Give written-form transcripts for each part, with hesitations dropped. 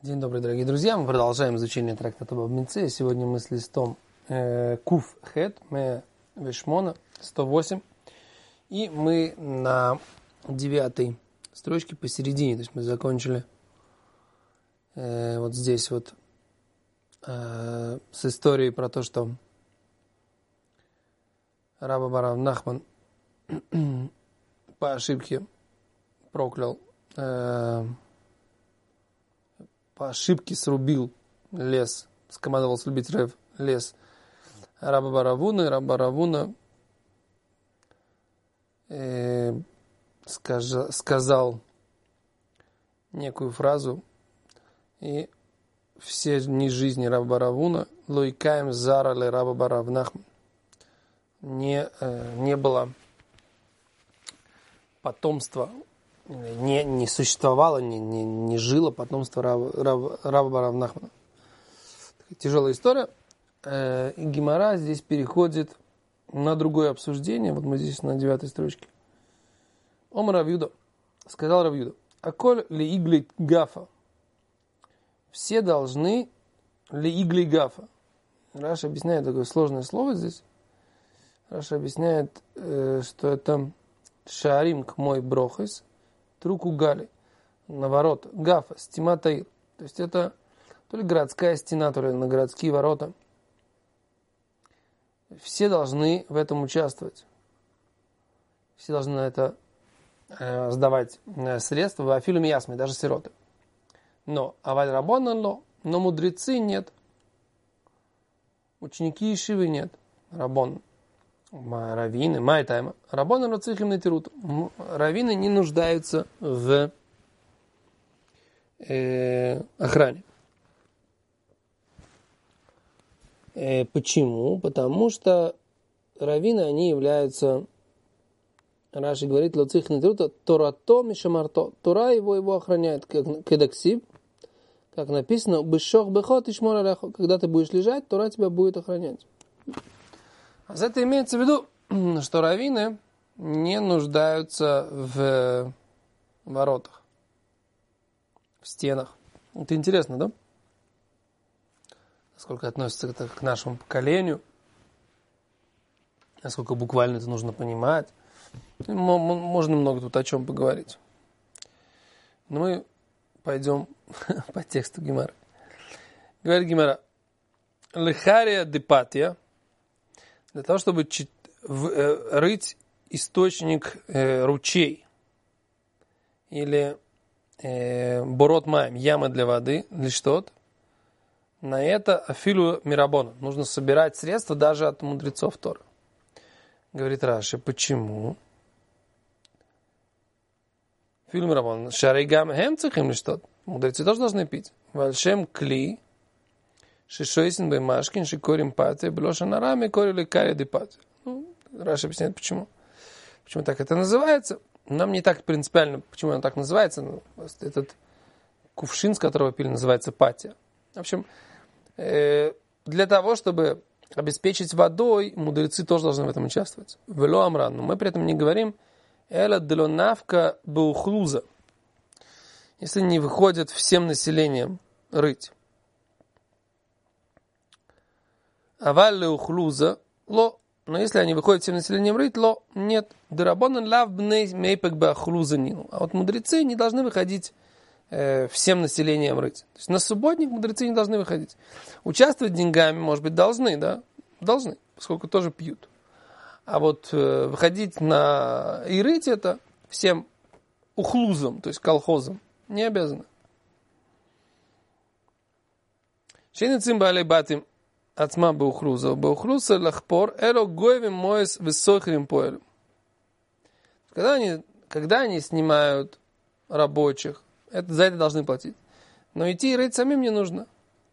День добрый, дорогие друзья. Мы продолжаем изучение трактата Бава Меция. Сегодня мы с листом Куф Хет, Ме Вешмона, 108. И мы на 9 строчке посередине. То есть мы закончили вот здесь вот с историей про то, что Рабби Рав Нахман по ошибке проклял, по ошибке срубил лес, скомандовал срубить лес Рабби Равуна, и Рабби Равуна сказал некую фразу, и все дни жизни Рабби Равуна лойкаем зара ле Рабби Рав Нахман не было потомства, не существовало, не жило потомство Рабби Рав Нахмана. Тяжелая история. И Гемара здесь переходит на другое обсуждение. Вот мы здесь на 9 строчке. Омар Рав Юда. Сказал Рав Юда. Аколь ли игли гафа. Все должны ли игли гафа. Раша объясняет такое сложное слово здесь. Раша объясняет, что это шарим к мой брохис. Труку гали, на ворота, гафа, стима таир. То есть это то ли городская стена, то ли на городские ворота. Все должны в этом участвовать. Все должны на это сдавать средства, в афилуме ясме, даже сироты. Но аваль рабонан ло, но мудрецы нет. Ученики ешивы нет. Рабон. Раввины, майтайма. Рабоны роцихим на тирут. Раввины не нуждаются в охране. Почему? Потому что раввины, они являются, Раши говорит, лоцихим на тирут, торато мишамарто. Тора его охраняет, как кедаксиб, как написано, бешох бехот и шмор алехо. Когда ты будешь лежать, Тора тебя будет охранять. А это имеется в виду, что раввины не нуждаются в воротах, в стенах. Это интересно, да? Насколько относится это к нашему поколению, насколько буквально это нужно понимать. Можно много тут о чем поговорить. Но мы пойдем по тексту Гемары. Говорит Гемара. Лехария депатия. Для того, чтобы рыть источник ручей или борот маем, ямы для воды, для что-то, на это афилу мирабона. Нужно собирать средства даже от мудрецов Торы. Говорит Раши, почему? Афилу мирабона. Шарейгам хемцехим или что-то. Мудрецы тоже должны пить. Вальшем кли. Шишойсин баймашкин, шикорим патия, блоша на раме, корили кари депатия. Раша объясняет, почему. Почему так это называется. Нам не так принципиально, почему оно так называется. Этот кувшин, с которого пили, называется патия. В общем, для того, чтобы обеспечить водой, мудрецы тоже должны в этом участвовать. Вело амран. Но мы при этом не говорим эла делонавка баухлуза. Если не выходят всем населением рыть. Аваль леухлуза ло. Но если они выходят всем населением рыть, ло, нет. Дерабонан лав бней мейпек бахлуза нину. А вот мудрецы не должны выходить всем населением рыть. То есть на субботник мудрецы не должны выходить. Участвовать деньгами, может быть, должны, да? Должны, поскольку тоже пьют. А вот выходить и рыть это всем ухлузам, то есть колхозам, не обязаны. Шейны цимба алей батим. Ацма баухлуза. Баухлуза лахпор эло гоевим моес высохрим поэлем. Когда они снимают рабочих, за это должны платить. Но идти и рыть самим не нужно.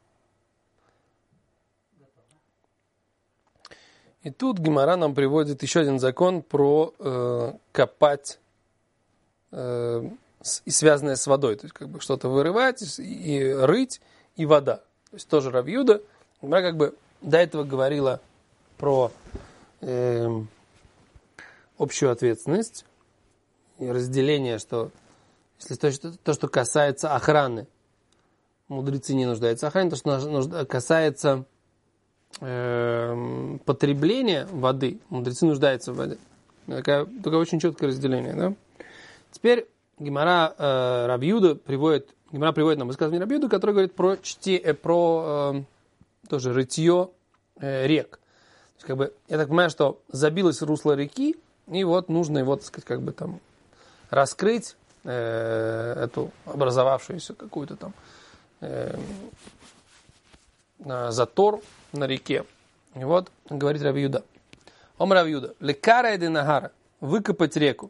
И тут Гемара нам приводит еще один закон про копать и связанное с водой. То есть как бы что-то вырывать и рыть, и вода. То есть тоже Рав Юда. Гемара как бы до этого говорила про общую ответственность и разделение, что если то, что касается охраны, мудрецы не нуждаются в охране, то, что касается потребления воды, мудрецы нуждаются в воде. Такое очень четкое разделение. Да? Теперь Гемара Рав Юда приводит нам высказывание Рав Юда, который говорит про тоже рытье рек. То есть, я так понимаю, что забилось русло реки, и вот нужно его, так сказать, раскрыть эту образовавшуюся какую-то там затор на реке. И вот говорит Рав Юда. Рав Юда. Лекара эде нагара. Выкопать реку.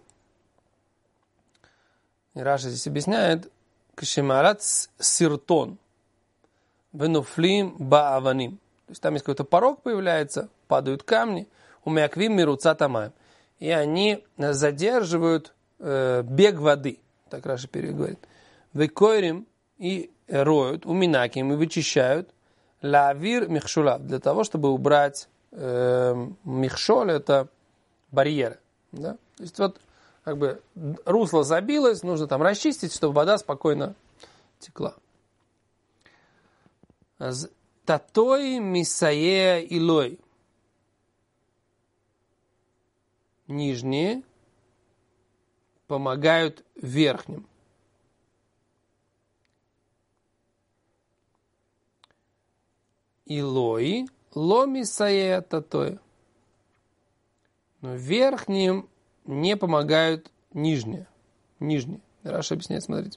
И Раша здесь объясняет. Кашемарат сиртон. Венуфлим бааваним. То есть там есть какой-то порог появляется, падают камни. Умяквим мируца тамаем. И они задерживают бег воды. Так Раша говорит. Векойрим и роют, уминаким и вычищают. Лавир михшулав. Для того, чтобы убрать михшоль, это барьеры. Да? То есть вот русло забилось, нужно там расчистить, чтобы вода спокойно текла. Татой мисае илой. Нижние помогают верхним. Илой, ломи сае татой. Но верхним не помогают нижние. Нижние. Раша объясняет, смотрите.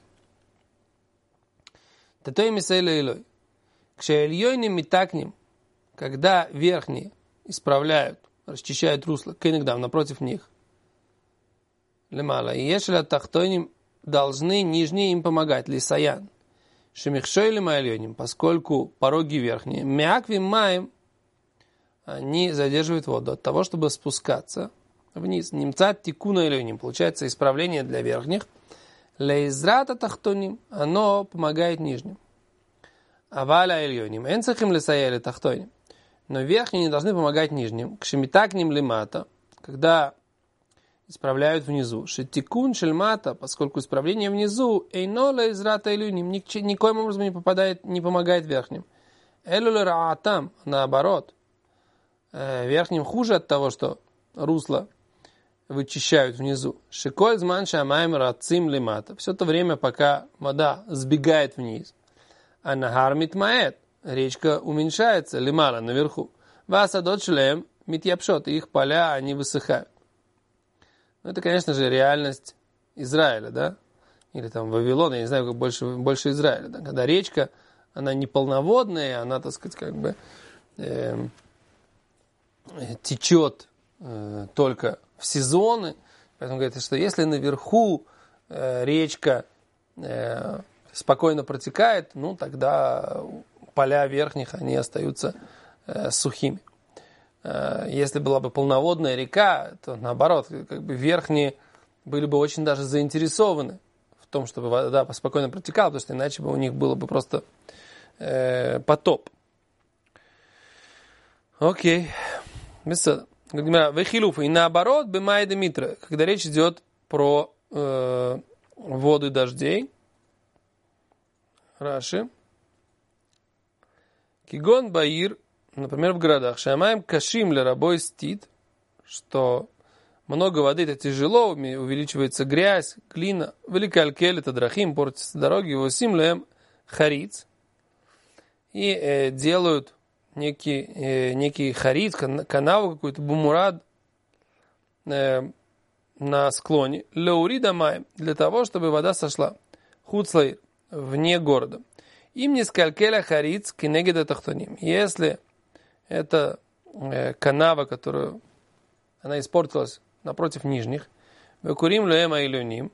Татой мисае илой. Кшаэльёйним митакним, когда верхние исправляют, расчищают русло, кенегдам, напротив них. Лемала. И ешеля тахтойним должны нижние им помогать. Лисаян. Шемихшойли маэльёним, поскольку пороги верхние. Мяквим маем, они задерживают воду от того, чтобы спускаться вниз. Немцат тикуна эльёним, получается исправление для верхних. Лейзрата тахтоним, оно помогает нижним. Аваля эльёним, энцахим лисаяли тахтоним. Но верхние не должны помогать нижним. Кшемитакним лимата, когда исправляют внизу. Шетикун шельмата, поскольку исправление внизу, эйнола израта элюним, никоим образом не помогает верхним. Элюле раатам, наоборот. Верхним хуже от того, что русло вычищают внизу. Шиколь зман шамаем рацим лимата. Все то время, пока вода сбегает вниз. А нагар митмаэт, речка уменьшается, лимала наверху. Васадот шлем митьяпшот, их поля, они высыхают. Ну, это, конечно же, реальность Израиля, да? Или там Вавилона, я не знаю, как больше Израиля. Да? Когда речка, она не полноводная, она, так сказать, течет только в сезоны. Поэтому говорят, что если наверху речка спокойно протекает, ну, тогда поля верхних, они остаются сухими. Если была бы полноводная река, то наоборот, верхние были бы очень даже заинтересованы в том, чтобы вода спокойно протекала, потому что иначе бы у них было бы просто потоп. Окей. Вехилуф. И наоборот, бемай демитра, когда речь идет про воды дождей. Раши. Кигон баир. Например, в городах. Шамаем кашим ле рабой стит, что много воды, это тяжело, увеличивается грязь, глина. Великалькель, это драхим, портятся дороги. Восим лем хариц. И делают некий хариц, канаву какую-то, бумурад на склоне. Леурида маем, для того, чтобы вода сошла. Хуцлай, вне города. Им не скалькеля хариц кинегеда тахтоним. Если это канава, которую она испортилась напротив нижних. Векурим луэма и люним.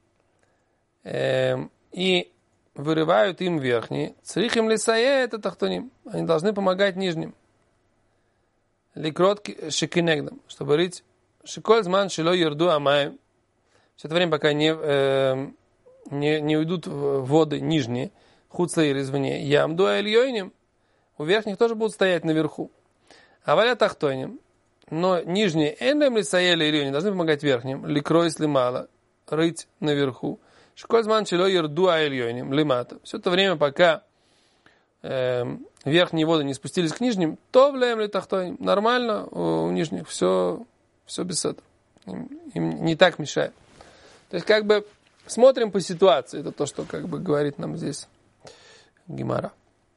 И вырывают им верхние. Црихим лисае это тахтоним. Они должны помогать нижним. Ликрот шекинегдам. Чтобы рыть шиколь зман шило ерду амаем. Все это время, пока не уйдут воды нижние. Хуцлаир извне. Ямду альёйним. У верхних тоже будут стоять наверху. А валя тахтоним. Но нижние эндем лисаэли или не должны помогать верхним. Ликройс лимала. Рыть наверху. Шкользман чело ерду альёним. Лимата. Все это время, пока верхние воды не спустились к нижним, то влеем ли тахтой, нормально, у нижних все без этого. Им не так мешает. То есть, как бы, смотрим по ситуации. Это то, что, как бы, говорит нам здесь Гемара.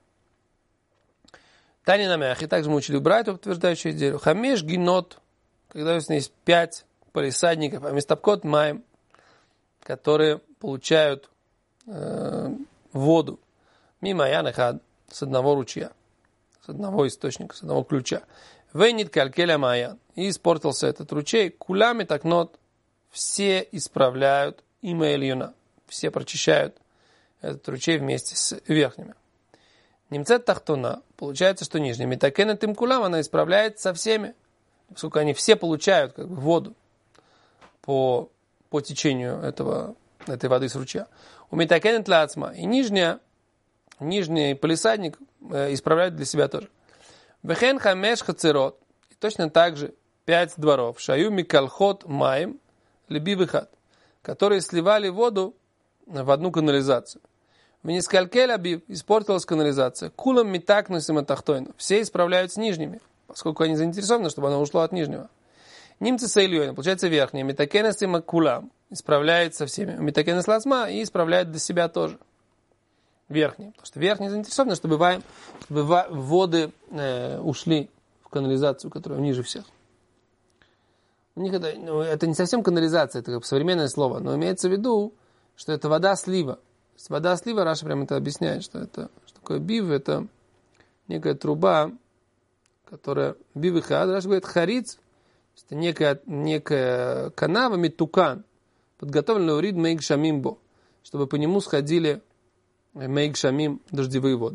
Тани намях. И также мы учили братьев, утверждающих идею. Хамеш гинот, когда у нас есть 5 полисадников, а местопкот маем, которые получают воду. Мимо янахад, с одного ручья, с одного источника, с одного ключа. Вейнит калькеля маян. И испортился этот ручей. Кулями так нот. Все исправляют има эльюна. Все прочищают этот ручей вместе с верхними. Немцет тахтуна. Получается, что нижними. Такенет им кулам, она исправляет со всеми. Поскольку они все получают как бы, воду по течению этой воды с ручья. У метакенет лацма. И нижний полисадник исправляет для себя тоже. Вехен хамеш хацерот. И точно так же 5 дворов. Шаю микалхот маем леби выход. Которые сливали воду в одну канализацию. В нескалькель абив испортилась канализация. Кулам митакнусим атахтойну. Все исправляют с нижними, поскольку они заинтересованы, чтобы она ушла от нижнего. Нимцы сейльёйна, получается верхняя. Митакенесим кулам исправляет со всеми. Митакенес лазма и исправляет для себя тоже. Верхний. Потому что верхний заинтересован, чтобы воды ушли в канализацию, которая ниже всех. У них это не совсем канализация, это как современное слово, но имеется в виду, что это вода слива. Вода слива, Раша прямо это объясняет, что такое бив, это некая труба, которая бив и хад. Раша говорит хариц, это некая канава митукан, подготовленная урид мейг шамимбо, чтобы по нему сходили мейг шамим дождевые воды.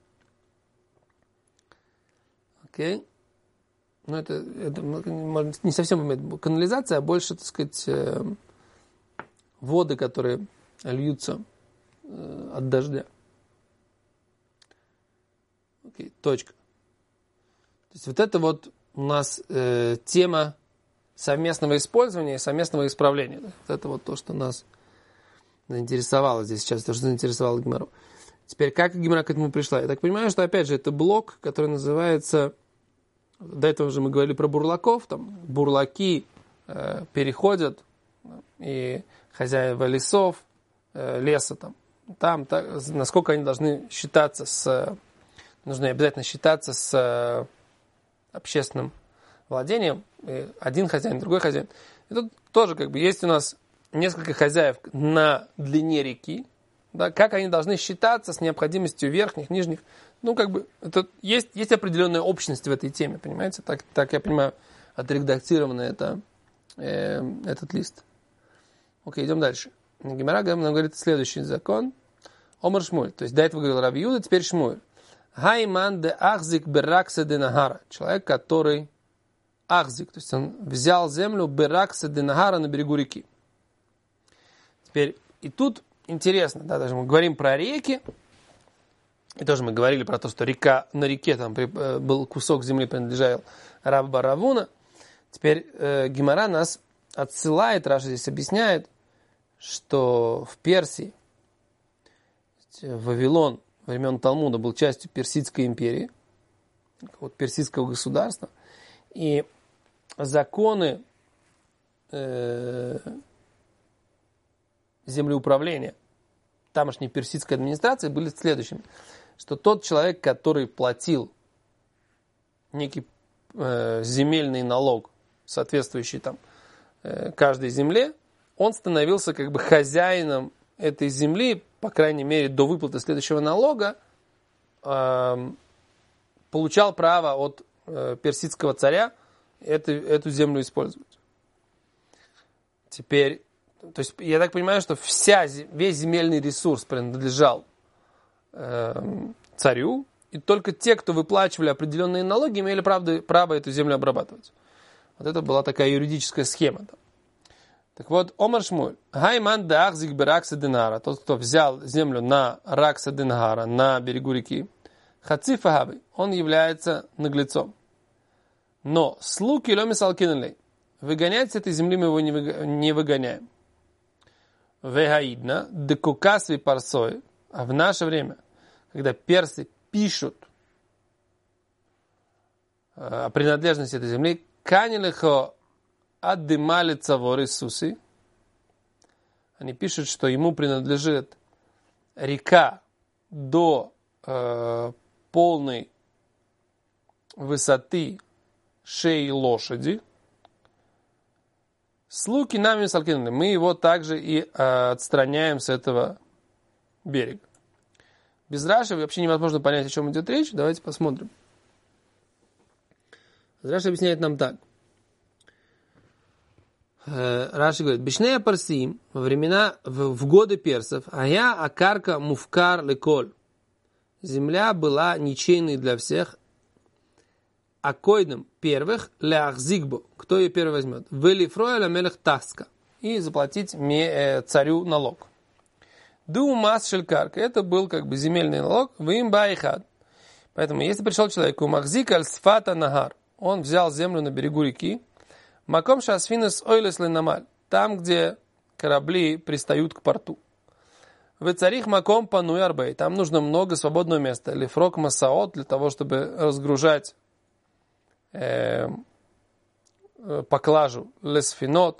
Окей. Но это не совсем канализация, а больше, так сказать, воды, которые льются от дождя. Окей, точка. То есть вот это вот у нас тема совместного использования и совместного исправления. Вот это вот то, что нас заинтересовало здесь сейчас, то, что заинтересовало Гемару. Теперь, как Гемара к этому пришла? Я так понимаю, что, опять же, это блок, который называется... До этого же мы говорили про бурлаков. Там бурлаки переходят, и хозяева лесов, леса там насколько они должны считаться нужно обязательно считаться с общественным владением. И один хозяин, другой хозяин. И тут тоже как бы есть у нас несколько хозяев на длине реки. Да, как они должны считаться с необходимостью верхних, нижних. Ну, как бы, это есть определенная общность в этой теме, понимаете? Так я понимаю, отредактировано этот лист. Окей, идем дальше. Гемара нам говорит следующий закон. Омар Шмуль. То есть, до этого говорил Раби Юда, теперь Шмуль. Хайман де ахзик бераксе де нагара. Человек, который ахзик, то есть он взял землю бераксе де нагара на берегу реки. Теперь, и тут интересно, да, даже мы говорим про реки, и тоже мы говорили про то, что на реке там был кусок земли, принадлежал Рав бар Равуна. Теперь Гемара нас отсылает, Раша здесь объясняет, что в Персии Вавилон времен Талмуда был частью Персидской империи, вот персидского государства, и законы землеуправления тамошней персидской администрации были следующими, что тот человек, который платил некий земельный налог, соответствующий там каждой земле, он становился как бы хозяином этой земли, по крайней мере, до выплаты следующего налога, получал право от персидского царя эту землю использовать. Теперь, то есть я так понимаю, что весь земельный ресурс принадлежал царю, и только те, кто выплачивали определенные налоги, имели право эту землю обрабатывать. Вот это была такая юридическая схема. Так вот, Омар Шмуль. Хайман да ахзик беракса динара. Тот, кто взял землю на ракса динара, на берегу реки. Хацифа хаби. Он является наглецом. Но слуки ломи салкинали. Выгонять с этой земли мы его не выгоняем. Вегаидна декукасви парсой. А в наше время, когда персы пишут о принадлежности этой земли, канилехо аддымали цавор Иисуси, они пишут, что ему принадлежит река до полной высоты шеи лошади. Слуки нами салкинули. Мы его также и отстраняем с этого берега. Без Раши вообще невозможно понять, о чем идет речь. Давайте посмотрим. Раши объясняет нам так. Раши говорит, Бишнея Парсим, во времена, в годы персов, ая акарка муфкар леколь. Земля была ничейной для всех, а койдом первых ляхзигбо, кто ее первый возьмет, велифроя ламелех таска, и заплатить царю налог. Думас шелькарка, это был как бы земельный налог, вим байхад. Поэтому, если пришел человек, у махзик аль-сфата нагар, он взял землю на берегу реки, маком шасфинес ойлес ленамаль, там, где корабли пристают к порту. В царих маком пануй арбей, там нужно много свободного места. Лифрок масаот, для того, чтобы разгружать поклажу, лесфинот,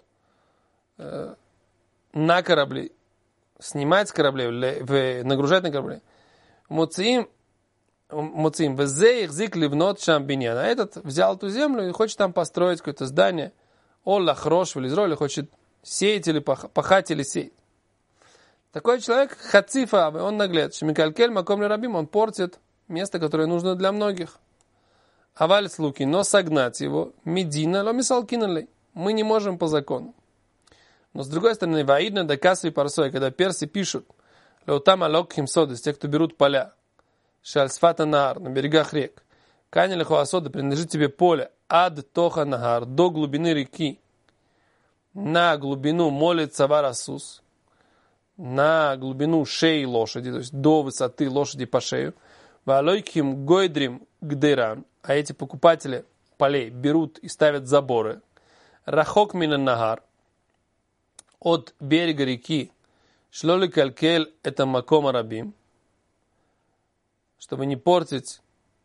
на корабли, снимать с кораблей, нагружать на корабли. Муциим, везе их зик ливнот шамбиньян. А этот взял эту землю и хочет там построить какое-то здание. Оллах рош в Израиле хочет сеять или пахать или сеять. Такой человек хацифа, он наглец. Шмикалькель маком рабим, он портит место, которое нужно для многих. Аваль слуки, но согнать его, медина, ломисалкинали, мы не можем по закону. Но с другой стороны, ваидна да касви парсой, когда персы пишут, леутам алок химсодес, те, кто берут поля, шальсфата наар, на берегах рек, каня лехуасода, принадлежит тебе поле, ад тоха нагар, до глубины реки, на глубину молит варасус, на глубину шеи лошади, то есть до высоты лошади по шею, валойким гойдрим гдеран, а эти покупатели полей берут и ставят заборы, рахок мина нагар, от берега реки, шлоли калькель это макома рабим, чтобы не портить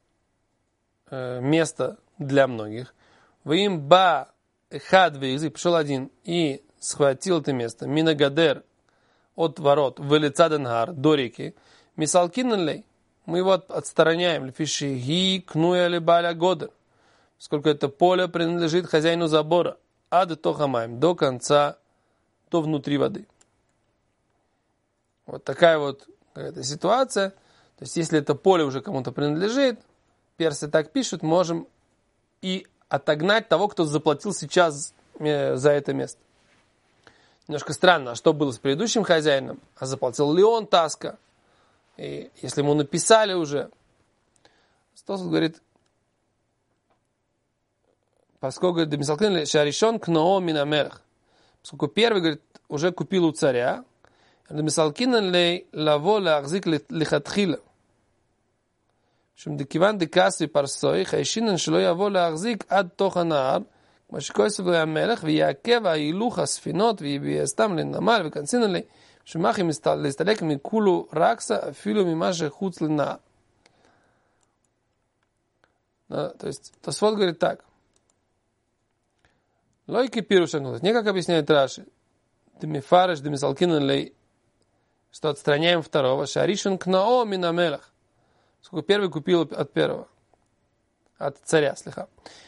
место для многих. Вы им ба эхад вейзы, пришел один и схватил это место, минагадер, от ворот, вылицаденгар, до реки, мисалкиннлей, мы его отстраняем, лефиши ги кнуя лебаля года, сколько это поле принадлежит хозяину забора, ад тохамаем, до конца, до внутри воды. Вот такая вот какая-то ситуация. То есть, если это поле уже кому-то принадлежит, персы так пишут, можем и отогнать того, кто заплатил сейчас за это место. Немножко странно, а что было с предыдущим хозяином? А заплатил ли он таска? И если ему написали уже, Тосфот говорит, поскольку Демисалкин шаришон кноо минамелах, поскольку первый, говорит, уже купил у царя, Демисалкин лей лаво лахзик лихатхила. Декиван декасви парсой, хайшинан шло яво лахзик ад тоха наар, משקויסב לו המלך, ויעכב ההילוך הספינות, ויסתם לנמל, וכנסין עלי, שמחים להסתלק מכולו רקסה, אפילו ממה שחוץ לנהר. То есть, Тосфот говорит так. Логики пируша, не как объясняет Раши. Демифареш, демисалкин лей, что отстраняем второго. Шаришин кнао минамелах. Сколько первый купил от первого. От царя, слыха.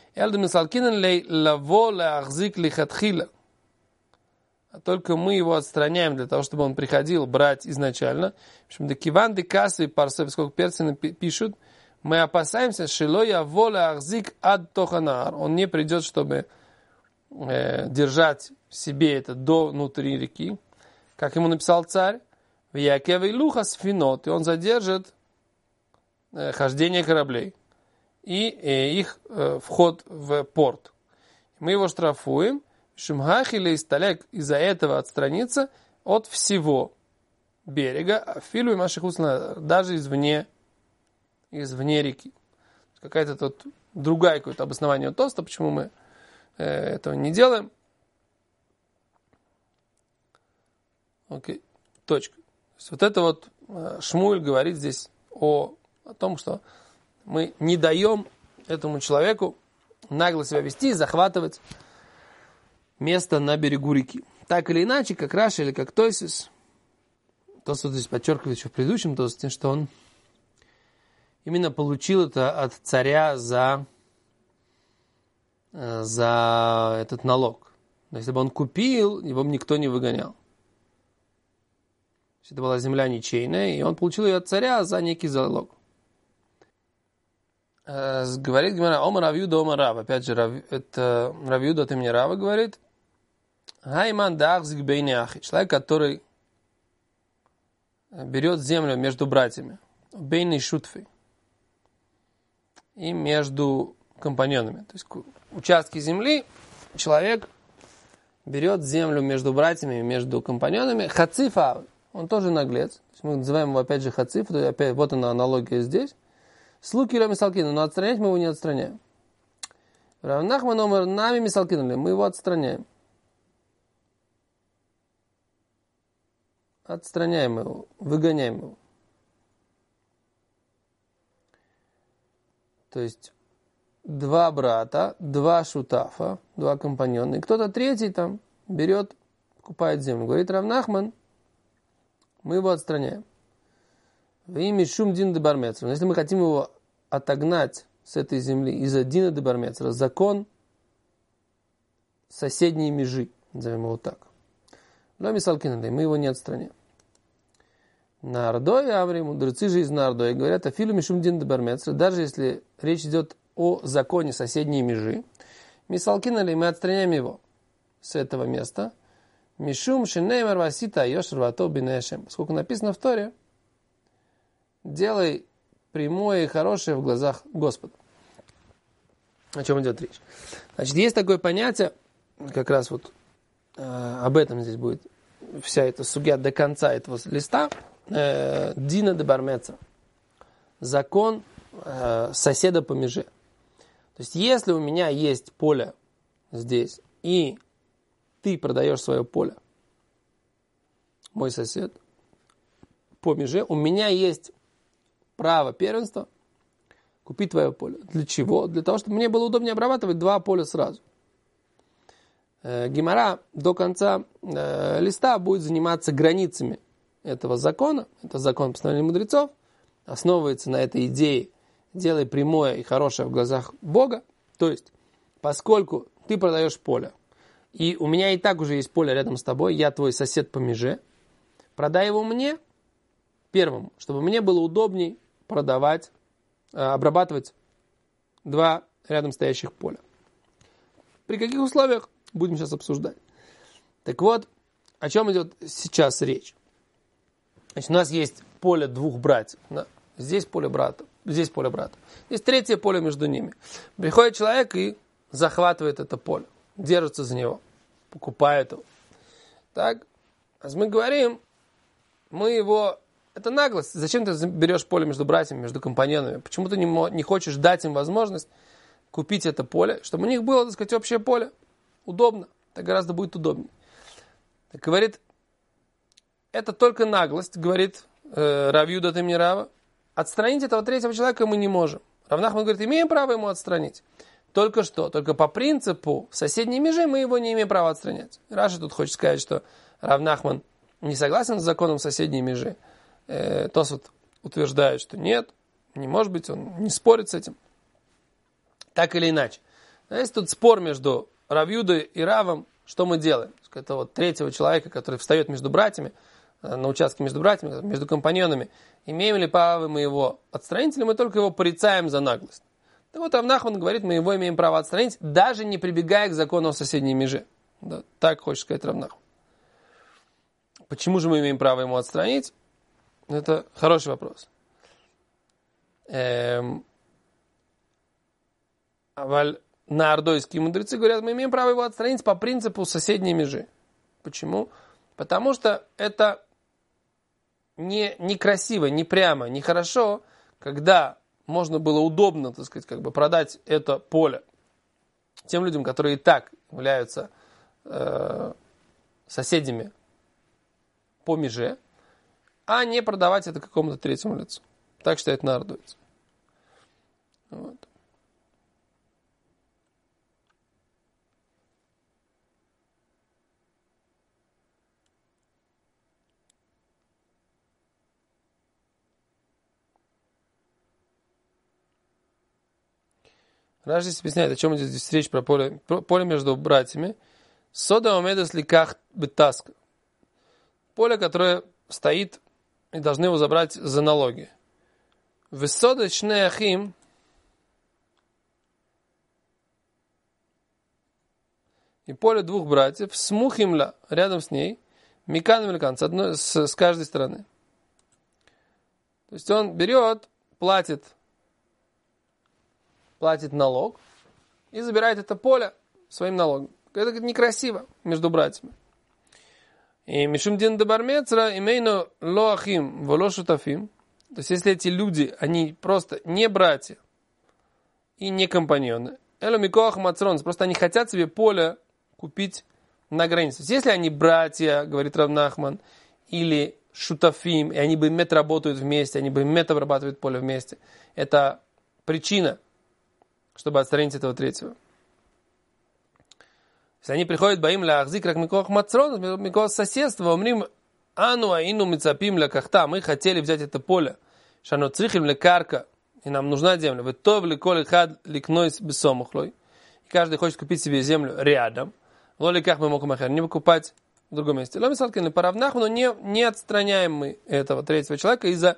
А только мы его отстраняем для того, чтобы он приходил брать изначально. В общем, декиван декасы парсой, поскольку персы пишут, мы опасаемся, что я воля ахзик ад тоханаар. Он не придет, чтобы держать в себе это до внутри реки, как ему написал царь. В Якеве лухас финот, и он задержит хождение кораблей и их вход в порт. Мы его штрафуем, шумхах или исталек, из-за этого отстраниться от всего берега, филу и машихусна, даже извне реки. Какая-то тут другая какое-то обоснование от Тоста, почему мы этого не делаем. Окей, точка. То есть вот это вот Шмуэль говорит здесь о о том, что мы не даем этому человеку нагло себя вести и захватывать место на берегу реки. Так или иначе, как Раши или как Тойсис, Тосфот здесь подчеркивает еще в предыдущем Тосфоте, что он именно получил это от царя за этот налог. Но если бы он купил, его бы никто не выгонял. Это была земля ничейная, и он получил ее от царя за некий залог. Говорит Гемара, Омар Равьюда, Омар Рав. Опять же, это Равьюда от имени Рава говорит. Гайман дахзик бейни ахи. Человек, который берет землю между братьями. Бейни шутфи. И между компаньонами. То есть участки земли человек берет землю между братьями, между компаньонами. Хацифа. Он тоже наглец. Мы называем его опять же хациф. Опять, вот она аналогия здесь. Слуки или мисалкину, но отстранять мы его не отстраняем. Рав Нахман омар нами мисалкинули, мы его отстраняем. Отстраняем его, выгоняем его. То есть два брата, два шутафа, два компаньона, и кто-то третий там берет, покупает землю. Говорит Рав Нахман, мы его отстраняем. Имя шум дин де бармецра. Но если мы хотим его отогнать с этой земли из-за дина де бармецра, закон соседней межи, назовем его так. Но мисалкинали, мы его не отстраняем. Нардой, Аври, мудрецы же из Нардой говорят, афилу мишум дин де бармецра, даже если речь идет о законе соседней межи, мисалкинали, мы отстраняем его с этого места. Мишум шинеймер васита йошер вато бинешем. Сколько написано в Торе, делай прямое и хорошее в глазах Господа. О чем идет речь? Значит, есть такое понятие, как раз вот об этом здесь будет вся эта сугья до конца этого листа, дина де бармеца. Закон соседа по меже. То есть, если у меня есть поле здесь, и ты продаешь свое поле, мой сосед, по меже, у меня есть право первенства купить твое поле. Для чего? Для того, чтобы мне было удобнее обрабатывать два поля сразу. Гемара до конца листа будет заниматься границами этого закона. Это закон постановления мудрецов. Основывается на этой идее «делай прямое и хорошее в глазах Бога». То есть, поскольку ты продаешь поле, и у меня и так уже есть поле рядом с тобой, я твой сосед по меже, продай его мне первому, чтобы мне было удобней продавать, обрабатывать два рядом стоящих поля. При каких условиях? Будем сейчас обсуждать. Так вот, о чем идет сейчас речь? Значит, у нас есть поле двух братьев. Да? Здесь поле брата, здесь поле брата. Есть третье поле между ними. Приходит человек и захватывает это поле, держится за него, покупает его. Так, мы говорим, мы его... Это наглость. Зачем ты берешь поле между братьями, между компаньонами? Почему ты не хочешь дать им возможность купить это поле, чтобы у них было, так сказать, общее поле? Удобно. Так гораздо будет удобнее. Так говорит, это только наглость, говорит Рав Юда от имени Рава. Отстранить этого третьего человека мы не можем. Рав Нахман говорит, имеем право ему отстранить. Только что? Только по принципу соседней межи мы его не имеем права отстранять. Раши тут хочет сказать, что Рав Нахман не согласен с законом соседней межи. Тосфот утверждает, что нет, не может быть, он не спорит с этим. Так или иначе. Но есть тут спор между Рав Юдой и Равом, что мы делаем. Это вот третьего человека, который встает между братьями, на участке между братьями, между компаньонами. Имеем ли право мы его отстранить, или мы только его порицаем за наглость? Так вот, Рав Нахман говорит, мы его имеем право отстранить, даже не прибегая к закону о соседней меже. Да, так хочет сказать Рав Нахман. Почему же мы имеем право ему отстранить? Это хороший вопрос. Наардойские мудрецы говорят, мы имеем право его отстранить по принципу соседней межи. Почему? Потому что это некрасиво, не прямо, не хорошо, когда можно было удобно, так сказать, как бы продать это поле тем людям, которые и так являются соседями по меже, а не продавать это какому-то третьему лицу. Так считает наордойцы. Вот. Раши здесь объясняет, о чем здесь речь про поле между братьями. Сода омедас ликах бетаска. Поле, которое стоит и должны его забрать за налоги. Весода шне ахим. И поле двух братьев, смухимля, рядом с ней, микан великан, с каждой стороны. То есть он берет, платит налог и забирает это поле своим налогом. Это некрасиво между братьями. И мишум дин дебармецра имейно лоахим волошутафим. То есть если эти люди, они просто не братья и не компаньоны, эло микоах мацрон, просто они хотят себе поле купить на границе. Если они братья, говорит Рав Нахман, или шутафим, и они бы работают вместе, они бы обрабатывают поле вместе, это причина, чтобы отстранить этого третьего. Если они приходят боим ля ахзик, как микоах мацрон, микоах соседства, умрим ану аину мицапим ля кахта, мы хотели взять это поле, шано црихим ля карка, и нам нужна земля, вы тов ли коли хад ликнойс бессомухлой, и каждый хочет купить себе землю рядом, лоликах мы можем не покупать в другом месте. Ломисалкин по равнах, но не отстраняем мы этого третьего человека из-за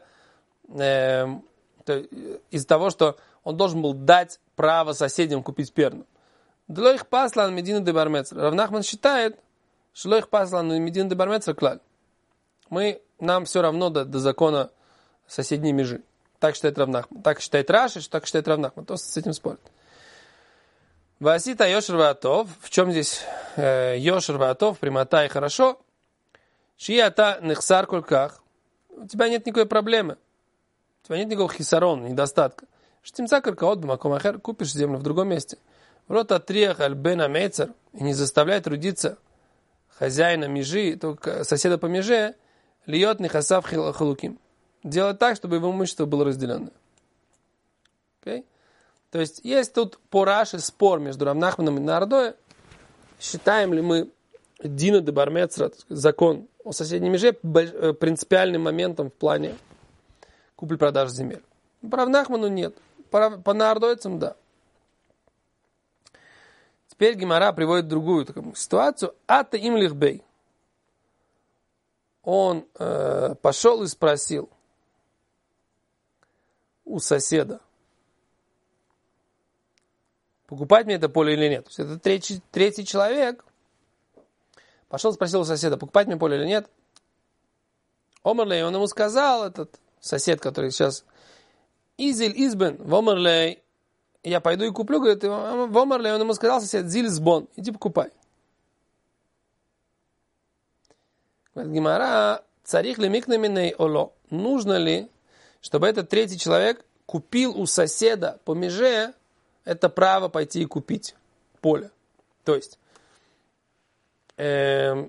того, что он должен был дать право соседям купить перну. Длоих паслан медина де бармецер. Рав Нахман считает, что лоих паслан медина де бармецер клаль. Нам все равно до закона соседней межи. Так считает Рав Нахман. Так считает Раши, так считает Рав Нахман. То с этим спорит. Васита Йошер Ваатов. В чем здесь Йошер Ваатов? Прямота и хорошо. Шията нехсар кольках. У тебя нет никакой проблемы. У тебя нет никакого хисарона, недостатка. Штимца каркаот бамакомахер. Купишь землю в другом месте. Рот атриях альбена мейцер. И не заставляй трудиться хозяина межи, только соседа по меже, льет нехасав халуким. Делать так, чтобы его имущество было разделено. Okay? То есть тут по Раши спор между Рав Нахманом и Наордой. Считаем ли мы Дина де Бармецра, закон о соседней меже, принципиальным моментом в плане купли-продажи земель? По Рав Нахману нет. По наордойцам да. Теперь Гемара приводит другую такую ситуацию. Ата им лихбей. Он пошел и спросил у соседа, покупать мне это поле или нет. То есть это третий человек пошел и спросил у соседа, покупать мне поле или нет. Омерлей, он ему сказал, этот сосед, который сейчас Изель избен, вомерлей, я пойду и куплю, говорит, вомерлей, он ему сказал, сосед, зильсбон, иди покупай. Говорит Гемара, царих ли микнаминей оло, нужно ли, чтобы этот третий человек купил у соседа по меже это право пойти и купить поле. То есть, по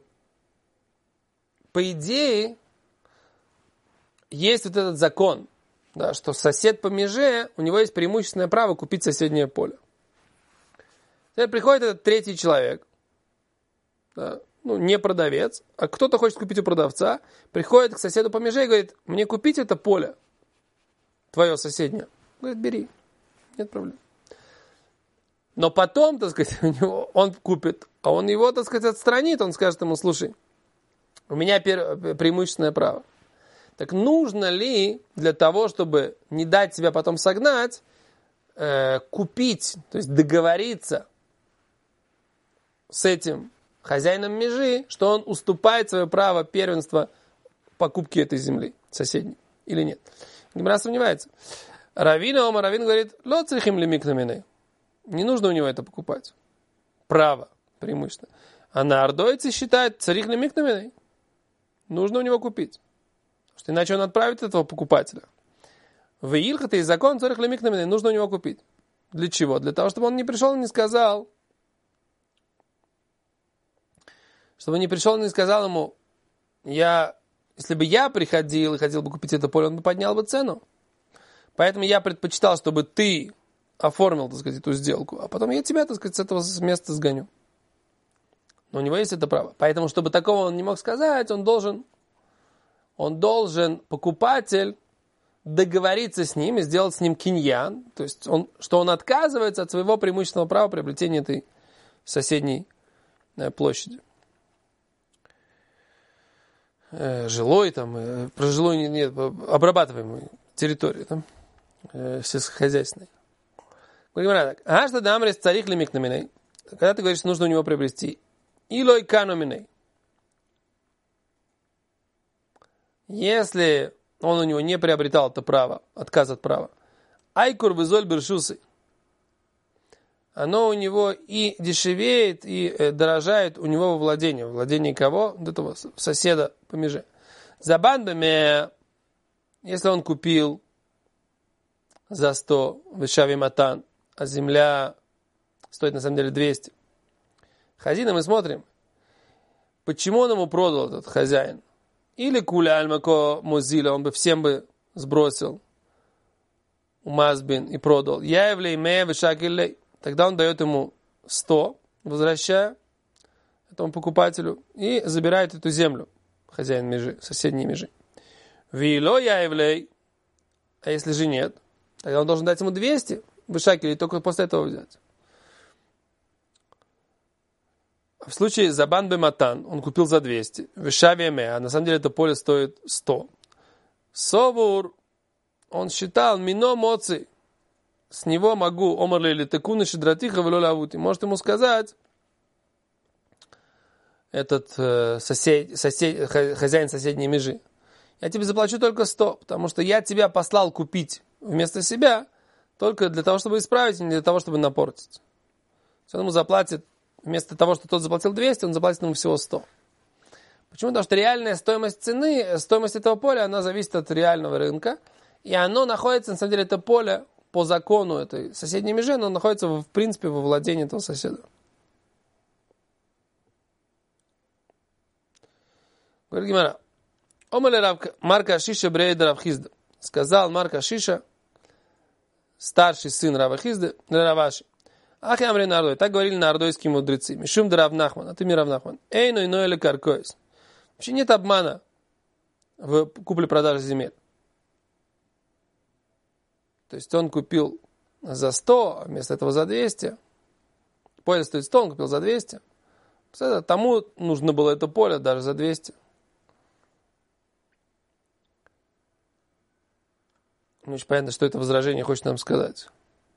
идее, есть вот этот закон, да, что сосед по меже, у него есть преимущественное право купить соседнее поле. Теперь приходит этот третий человек, да, не продавец, а кто-то хочет купить у продавца, приходит к соседу по меже и говорит, мне купить это поле, твое соседнее. Говорит, бери, нет проблем. Но потом, так сказать, он купит, а он его, так сказать, отстранит, он скажет ему, слушай, у меня преимущественное право. Так нужно ли для того, чтобы не дать себя потом согнать, купить, то есть договориться с этим хозяином межи, что он уступает свое право первенства покупки этой земли соседней, или нет? Гемара сомневается. Равин говорит, ло црихим лимик наминей. Не нужно у него это покупать. Право, преимущественно. А наордойцы считают, царих лимик наминей. Нужно у него купить. Потому что иначе он отправит этого покупателя. В Илхате есть закон, царих лимик наминей. Нужно у него купить. Для чего? Для того, чтобы он не пришел и не сказал. Чтобы не пришел и не сказал ему, если бы я приходил и хотел бы купить это поле, он бы поднял бы цену. Поэтому я предпочитал, чтобы ты оформил, так сказать, эту сделку, а потом я тебя, так сказать, с этого места сгоню. Но у него есть это право. Поэтому, чтобы такого он не мог сказать, он должен, покупатель, договориться с ним и сделать с ним киньян, то есть что он отказывается от своего преимущественного права приобретения этой соседней площади. Жилой, там, про жилой нет, обрабатываемой территории, там, сельскохозяйственной. Говорим так. А что дамрис царих лимик на миней? Когда ты говоришь, что нужно у него приобрести. Илой кану миней. Если он у него не приобретал это право, отказ от права. Айкур визоль бершусы. Оно у него и дешевеет, и дорожает у него во владении. Во владении кого? Вот этого соседа по меже. За бандами, если он купил за 100 вишави матан, а земля стоит на самом деле 200. Хазина мы смотрим, почему он ему продал, этот хозяин. Или куля альмако музиля, он бы всем бы сбросил умазбин и продал. Я являю ме вишакилей. Тогда он дает ему 100, возвращая этому покупателю, и забирает эту землю, хозяин межи, соседней межи. Вило я являю, а если же нет, тогда он должен дать ему 200 вышакелей, и только после этого взять. В случае Забан Бематан он купил за 200. Вишавиаме, а на самом деле это поле стоит 100. Совур, он считал, мино моци, с него могу, омарли или текуны шидратиха велолавути. Может ему сказать, этот хозяин соседней межи, я тебе заплачу только 100, потому что я тебя послал купить вместо себя только для того, чтобы исправить, не для того, чтобы напортить. Он ему заплатит, вместо того, что тот заплатил 200, он заплатит ему всего 100. Почему? Потому что реальная стоимость цены, стоимость этого поля, она зависит от реального рынка, и оно находится, на самом деле, это поле по закону этой соседней межи, оно находится, в принципе, во владении этого соседа. Говорит Гимара. Омале Марка Шиша Брейда Равхизда. Сказал Марка Шиша, старший сын Рава Хизды, Раваши. Ах, я амре нардой. Так говорили нардойские мудрецы. Мишум да Рав Нахман. А ты мне Рав Нахман. Эй, но иной или каркоис. Вообще нет обмана в купле-продаже земель. То есть он купил за 100, а вместо этого за 200. Поле стоит 100, он купил за 200. Тому нужно было это поле даже за 200. Не очень понятно, что это возражение хочет нам сказать.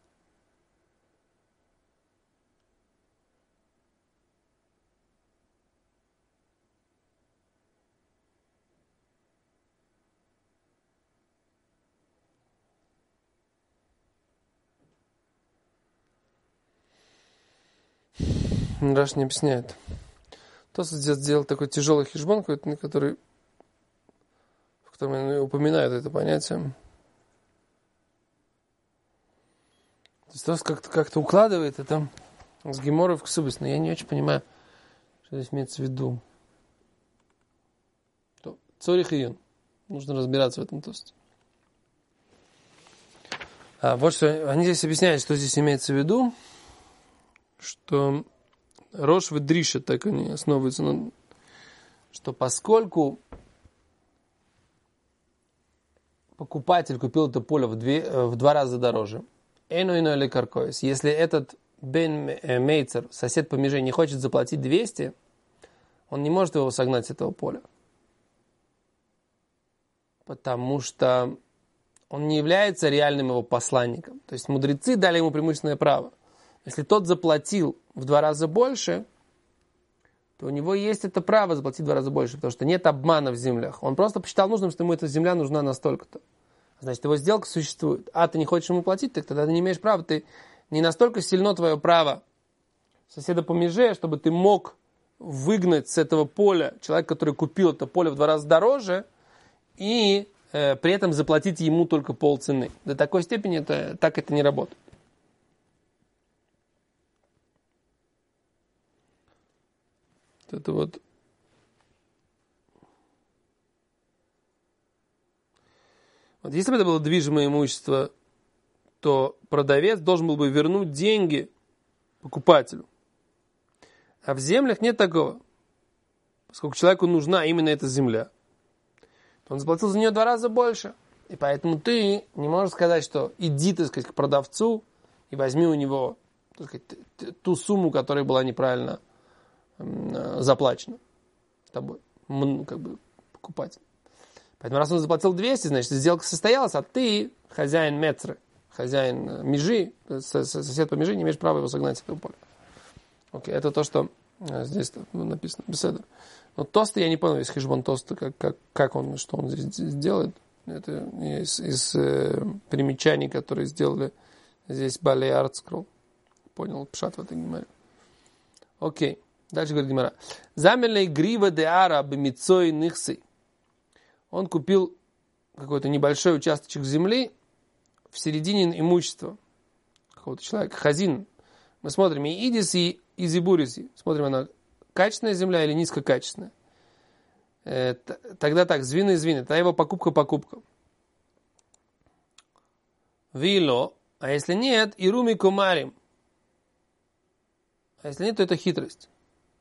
Раш не объясняет. Тот сделал такой тяжелый хижбон, в котором упоминают это понятие. То есть Тос как-то укладывает это с геморой в ксубис, но я не очень понимаю, что здесь имеется в виду. Цорих и юн. Нужно разбираться в этом тосте. Вот что они здесь объясняют, что здесь имеется в виду, что Рош Ведриша, так они основываются на, что поскольку покупатель купил это поле в 2 раза дороже, или каркоис, если этот Бен Мейцер, сосед по меже, не хочет заплатить 200, он не может его согнать с этого поля. Потому что он не является реальным его посланником. То есть мудрецы дали ему преимущественное право. Если тот заплатил в 2 раза больше, то у него есть это право заплатить в 2 раза больше, потому что нет обмана в землях. Он просто посчитал нужным, что ему эта земля нужна настолько-то. Значит, его сделка существует. А ты не хочешь ему платить, так тогда ты не имеешь права. Ты не настолько сильно твое право соседа по меже, чтобы ты мог выгнать с этого поля человека, который купил это поле в 2 раза дороже, и при этом заплатить ему только полцены. До такой степени так это не работает. Это вот Вот если бы это было движимое имущество, то продавец должен был бы вернуть деньги покупателю. А в землях нет такого. Поскольку человеку нужна именно эта земля, то он заплатил за нее 2 раза больше. И поэтому ты не можешь сказать, что иди, так сказать, к продавцу и возьми у него, так сказать, ту сумму, которая была неправильно заплачена тобой, как бы покупатель. Поэтому раз он заплатил 200, значит, сделка состоялась, а ты, хозяин Мецры, хозяин межи, сосед по межи, не имеешь права его согнать с этого поля. Окей, это то, что здесь написано. Беседа. Но тоста я не понял, весь хижбон тоста, как он, что он здесь делает. Это из примечаний, которые сделали здесь Балей Артскролл. Понял, пшат в этой гемаре. Окей, дальше говорит гемара. Замерлей грива де ара бемицой нихсы. Он купил какой-то небольшой участочек земли в середине имущества какого-то человека, хазин. Мы смотрим и идис, и изибуриси. Смотрим, она качественная земля или низкокачественная. Тогда так, звины. Это его покупка. Вило, а если нет, ируми кумарим. А если нет, то это хитрость.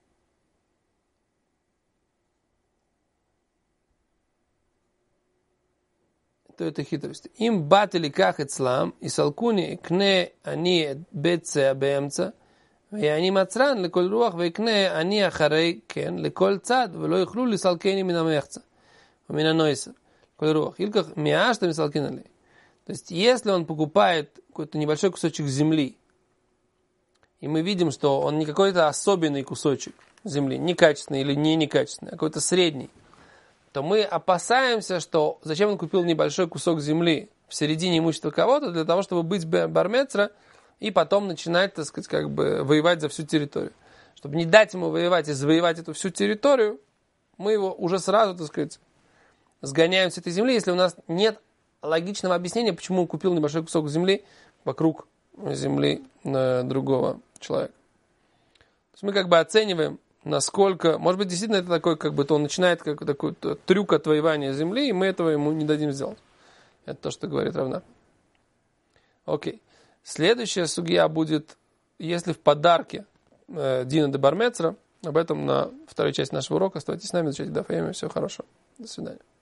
То это хитрость. Им батили ках эцлам, и салкуни кне они беце абемца, ואני מצרן לכל רוח ויקנה אני אחרי כן לכל צד ולא יוכלו לסלקני מן המחצה ומן הנойса. כל רוח. Илках миашта мисалкин ли. То есть, если он покупает какой-то небольшой кусочек земли, и мы видим, что он не какой-то особенный кусочек земли, некачественный или не некачественный, а какой-то средний, то мы опасаемся, что зачем он купил небольшой кусок земли в середине имущества кого-то, для того, чтобы быть бармецра, и потом начинать, так сказать, как бы воевать за всю территорию. Чтобы не дать ему воевать и завоевать эту всю территорию, мы его уже сразу, так сказать, сгоняем с этой земли, если у нас нет логичного объяснения, почему он купил небольшой кусок земли вокруг земли другого человека. То есть мы как бы оцениваем, насколько, может быть, действительно это такой, как бы, то он начинает как такой трюк отвоевания земли, и мы этого ему не дадим сделать. Это то, что говорит Равна. Окей. Следующая сугья будет, если в подарке Дина де Бармецра. Об этом на второй части нашего урока. Оставайтесь с нами, изучайте Даф Йоми. Всего хорошего. До свидания.